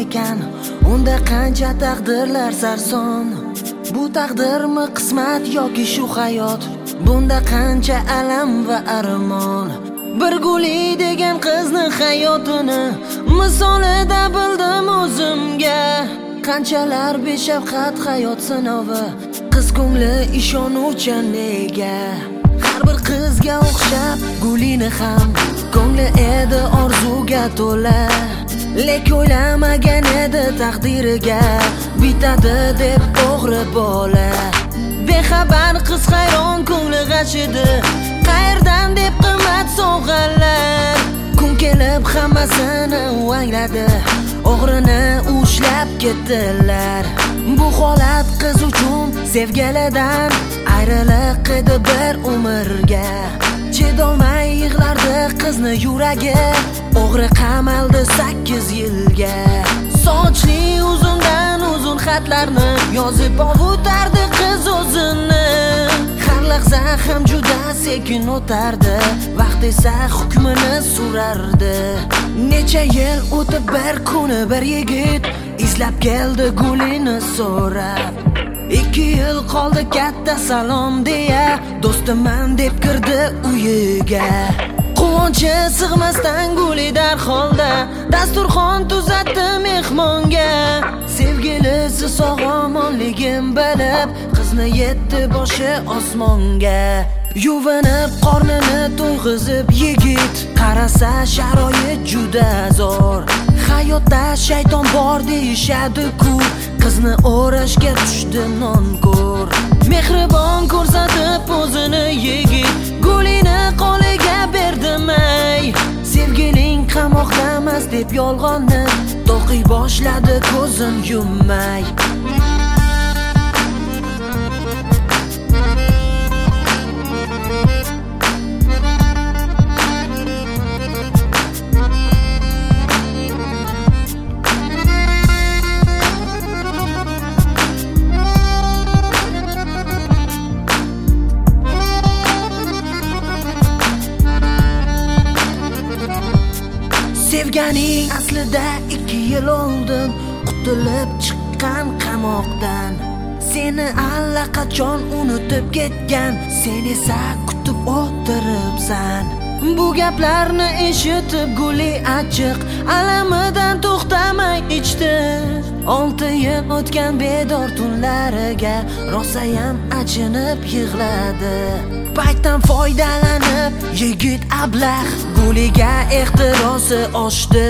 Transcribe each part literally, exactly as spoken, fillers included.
ekan, unda qancha taqdirlar sarson. Bu taqdirmi qismat yoki shu hayot, bunda qancha alam va armon. Bir Guli degan qizni hayotini misolida bildim o'zimga. Qanchalar beshafqat hayot sinovi, qiz ko'ngli ishonuvchan nega. Har bir qizga o'xshab Gulini ham ko'ngli edi orzuga to'la. Lek o'ylamagan edi taqdiriga bitadi deb o'g'ri bola. Bexabar qiz hayron ko'ngli g'ashidi, qayerdan deb qimmat sovg'alar. Kun kelib hammasini angladi, o'g'rini ushlab ketdilar. Bu holat qiz uchun sevgilidan ayriliq edi bir umrga. Chedolmay yig'lardi qizni yuragi, o'g'ri qamaldi sakkiz yilga. Sochli uzundan uzun xatlarni yozib ovutardi qiz o'zini. Har lahza ham juda sekin o'tardi, vaqt esa hukmini surardi. Necha yil o'tib bir kuni bir yigit izlab keldi Gulini so'rab. Ikki yil qoldi katta salom deya, do'stiman deb kirdi uyiga. Quvonchi sig'masdan Guli darholda dasturxon tuzatdi mehmonga. Sevgilisi sog'-omonligim bilib qizni yetdi boshi osmonga. Yuvinib qornini to'yg'izib yigit qarasa sharoit juda zo'r. Hayotda shayton bor deyishadi-ku, qizni o'rashga tushdi nonko'r. Mehribon ko'rsatib o'zini yigit Gulini qo'liga berdimay. Sevgiling qamoqdamas deb yolg'onni to'qiy boshladi ko'zin yummay. Sevganing aslida ikki yil oldin qutulib chiqqan qamoqdan. Seni allaqachon unutib ketgan, sen esa kutib o'tiribsan. Bu gaplarni eshitib Guli achchiq alamidan to'xtamay ichdi. Olti yil o'tgan bedor tunlariga rosayam achinib yig'ladi. Paytdan foydalanib yigit ablah Guliga ehtirosi oshdi.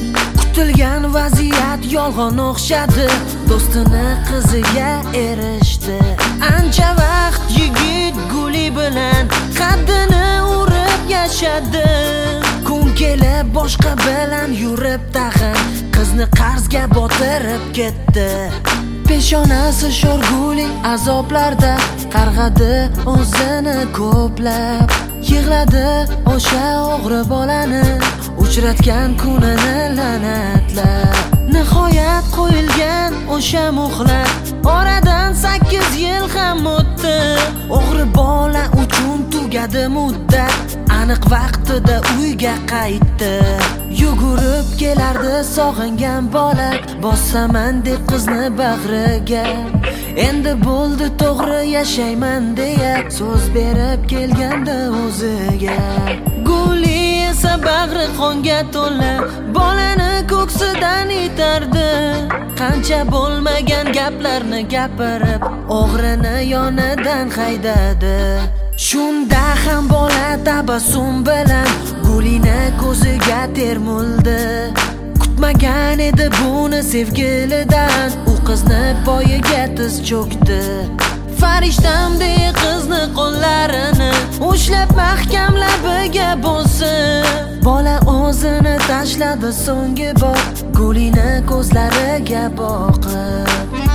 Kutilgan vaziyat yolg'on o'xshadi, do'stini qiziga erishdi. Ancha vaqt yigit Guli bilan qaddini urib yashadi. Kun kelib boshqa bilan yurib tag'in qizni qarzga botirib ketdi. Peshonasi sho'r Guli azoblarda qarg'adi o'zini ko'plab. Yig'ladi o'sha o'g'ri bolani uchratgan kunini la'natlab. Nihoyat qo'yilgan o'sha muhlat, oradan sakkiz yil ham o'tdi. O'g'ri bola uchun tugadi muddat, aniq vaqtida uyga qaytdi. Yugurib kelardi sog'ingan bola, bosaman deb qizni bag'riga. Endi bo'ldi to'g'ri yashayman deya so'z berib kelganda o'ziga. Guli esa bag'ri qonga to'la bolani ko'ksidan itardi. Qancha bo'lmagan gaplarni gapirib o'g'rini yonidan haydadi. Shunda ham bola tabassum bilan Gulini ko'ziga termuldi. Kutmagan edi buni sevgilidan, u qizni poyiga tiz cho'kdi. Farishtam deya qizni qo'llarini ushlab mahkam labiga bosdi. Bola o'zini tashladi so'nggi bor Gulini ko'zlariga boqib.